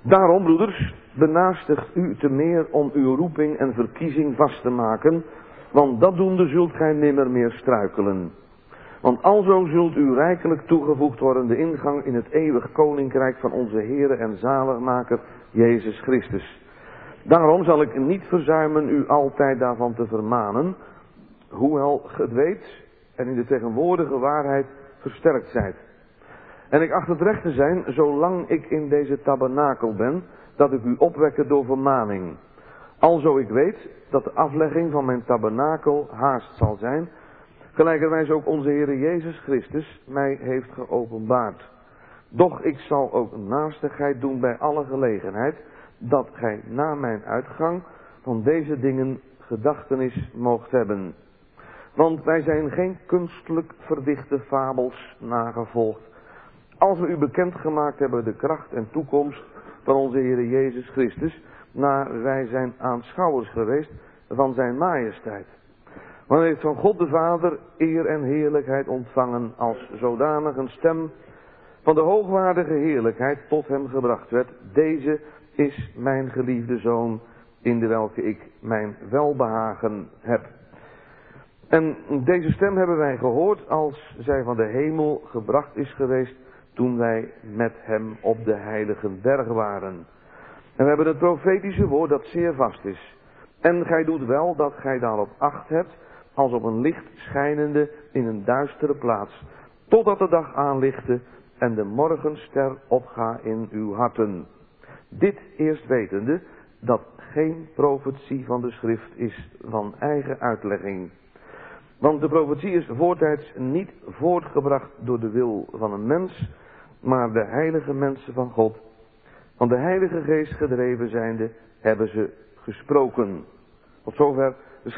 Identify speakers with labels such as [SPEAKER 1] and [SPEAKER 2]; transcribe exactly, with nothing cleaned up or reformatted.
[SPEAKER 1] Daarom, broeders, benaastigt u te meer om uw roeping en verkiezing vast te maken, want datdoende zult gij nimmer meer struikelen. Want alzo zult u rijkelijk toegevoegd worden de ingang in het eeuwig koninkrijk van onze Heere en zaligmaker Jezus Christus. Daarom zal ik niet verzuimen u altijd daarvan te vermanen, hoewel ge het weet en in de tegenwoordige waarheid versterkt zijt. En ik acht het recht te zijn, zolang ik in deze tabernakel ben, dat ik u opwekke door vermaning. Alzo ik weet dat de aflegging van mijn tabernakel haast zal zijn, gelijkerwijs ook onze Heere Jezus Christus mij heeft geopenbaard. Doch ik zal ook naastigheid doen bij alle gelegenheid, dat gij na mijn uitgang van deze dingen gedachtenis moogt hebben. Want wij zijn geen kunstelijk verdichte fabels nagevolgd. Als we u bekendgemaakt hebben de kracht en toekomst van onze Heere Jezus Christus, naar wij zijn aanschouwers geweest van zijn majesteit. Want hij heeft van God de Vader eer en heerlijkheid ontvangen als zodanig een stem van de hoogwaardige heerlijkheid tot hem gebracht werd. Deze is mijn geliefde Zoon, in de welke ik mijn welbehagen heb. En deze stem hebben wij gehoord als zij van de hemel gebracht is geweest, toen wij met hem op de heilige berg waren. En we hebben het profetische woord dat zeer vast is. En gij doet wel dat gij daarop acht hebt, als op een licht schijnende in een duistere plaats, totdat de dag aanlichte en de morgenster opga in uw harten. Dit eerst wetende, dat geen profetie van de schrift is van eigen uitlegging. Want de profetie is voortijds niet voortgebracht door de wil van een mens, maar de heilige mensen van God. Van de Heilige Geest gedreven zijnde, hebben ze gesproken. Tot zover